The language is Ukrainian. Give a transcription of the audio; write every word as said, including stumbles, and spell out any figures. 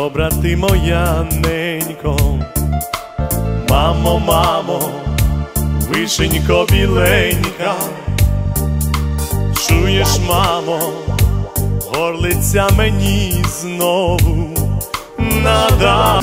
добра ти моя ненько. Мамо, мамо, вишенько біленька, чуєш, мамо, горлиця мені знову нада.